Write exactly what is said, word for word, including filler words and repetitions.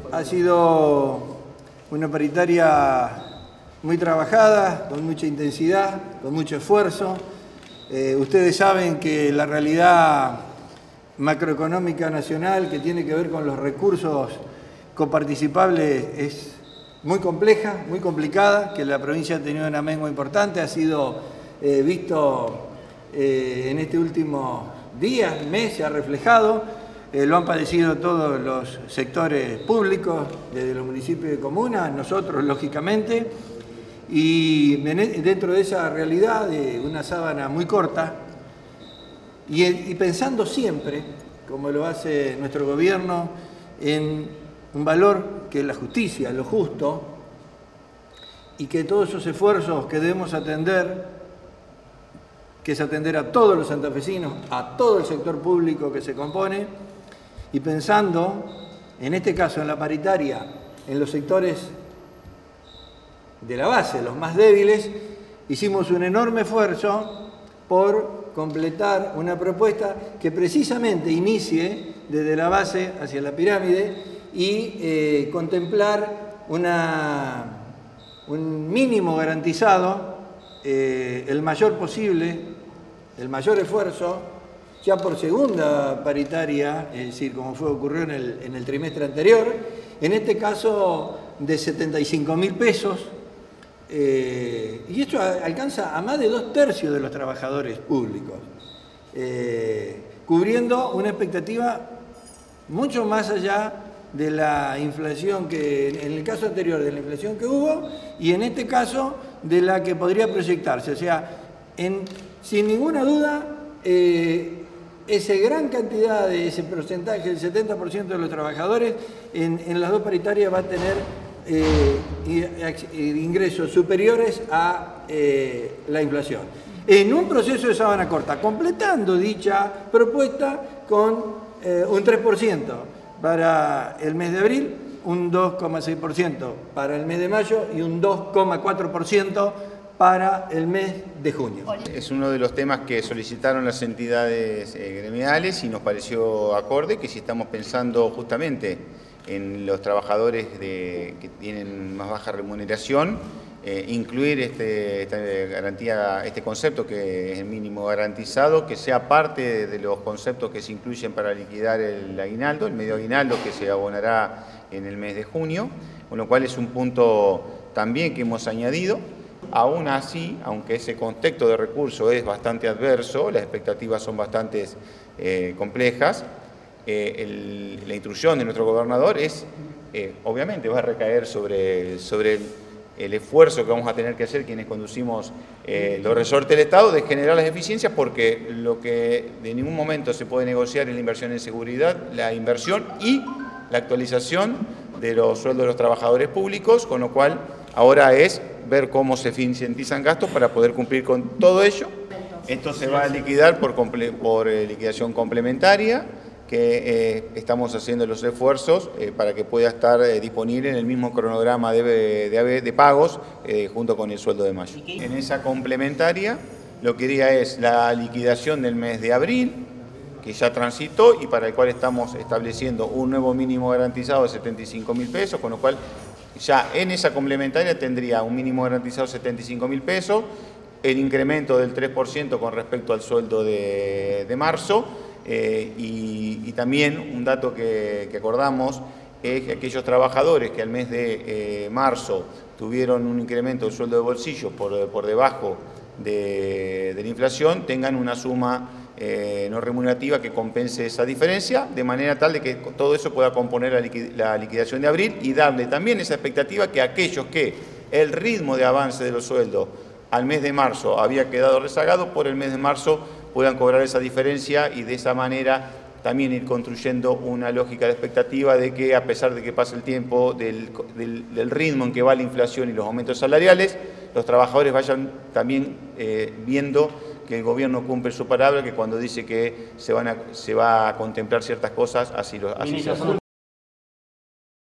Ha sido una paritaria muy trabajada, con mucha intensidad, con mucho esfuerzo. Eh, ustedes saben que la realidad macroeconómica nacional que tiene que ver con los recursos coparticipables es muy compleja, muy complicada, que la provincia ha tenido una mengua importante, ha sido eh, visto eh, en este último día, mes, se ha reflejado. Eh, lo han padecido todos los sectores públicos, desde los municipios y comunas, nosotros lógicamente, y dentro de esa realidad de una sábana muy corta, y, y pensando siempre, como lo hace nuestro gobierno, en un valor que es la justicia, lo justo, y que todos esos esfuerzos que debemos atender, que es atender a todos los santafesinos, a todo el sector público que se compone, y pensando, en este caso en la paritaria, en los sectores de la base, los más débiles, hicimos un enorme esfuerzo por completar una propuesta que precisamente inicie desde la base hacia la pirámide y eh, contemplar una, un mínimo garantizado, eh, el mayor posible, el mayor esfuerzo, ya por segunda paritaria, es decir, como fue ocurrió en el, en el trimestre anterior, en este caso de setenta y cinco mil pesos, eh, y esto alcanza a más de dos tercios de los trabajadores públicos, eh, cubriendo una expectativa mucho más allá de la inflación que, en el caso anterior, de la inflación que hubo, y en este caso de la que podría proyectarse. O sea, en, sin ninguna duda, eh, esa gran cantidad de ese porcentaje, el setenta por ciento de los trabajadores, en, en las dos paritarias va a tener eh, ingresos superiores a eh, la inflación. En un proceso de sábana corta, completando dicha propuesta con eh, un tres por ciento para el mes de abril, un dos coma seis por ciento para el mes de mayo y un dos coma cuatro por ciento para el mes de junio. Es uno de los temas que solicitaron las entidades eh, gremiales y nos pareció acorde que si estamos pensando justamente en los trabajadores de, que tienen más baja remuneración, eh, incluir este, esta garantía, este concepto que es el mínimo garantizado, que sea parte de los conceptos que se incluyen para liquidar el aguinaldo, el medio aguinaldo que se abonará en el mes de junio, con lo cual es un punto también que hemos añadido. Aún así, aunque ese contexto de recurso es bastante adverso, las expectativas son bastante eh, complejas, eh, el, la instrucción de nuestro gobernador es, eh, obviamente va a recaer sobre, sobre el, el esfuerzo que vamos a tener que hacer quienes conducimos eh, los resortes del Estado de generar las eficiencias, porque lo que de ningún momento se puede negociar es la inversión en seguridad, la inversión y la actualización de los sueldos de los trabajadores públicos, con lo cual ahora es ver cómo se eficientizan gastos para poder cumplir con todo ello. Esto se va a liquidar por, por eh, liquidación complementaria, que eh, estamos haciendo los esfuerzos eh, para que pueda estar eh, disponible en el mismo cronograma de, de, de pagos eh, junto con el sueldo de mayo. En esa complementaria lo que haría es la liquidación del mes de abril, que ya transitó y para el cual estamos estableciendo un nuevo mínimo garantizado de setenta y cinco mil pesos, con lo cual ya en esa complementaria tendría un mínimo garantizado de setenta y cinco mil pesos, el incremento del tres por ciento con respecto al sueldo de, de marzo, eh, y, y también un dato que, que acordamos es que aquellos trabajadores que al mes de eh, marzo tuvieron un incremento del sueldo de bolsillo por, por debajo de, de la inflación, tengan una suma Eh, no remunerativa que compense esa diferencia, de manera tal de que todo eso pueda componer la, liquid la liquidación de abril y darle también esa expectativa que aquellos que el ritmo de avance de los sueldos al mes de marzo había quedado rezagado, por el mes de marzo puedan cobrar esa diferencia y de esa manera también ir construyendo una lógica de expectativa de que a pesar de que pase el tiempo, del, del, del ritmo en que va la inflación y los aumentos salariales, los trabajadores vayan también eh, viendo que el gobierno cumple su palabra, que cuando dice que se, van a, se va a contemplar ciertas cosas, así lo así se hace.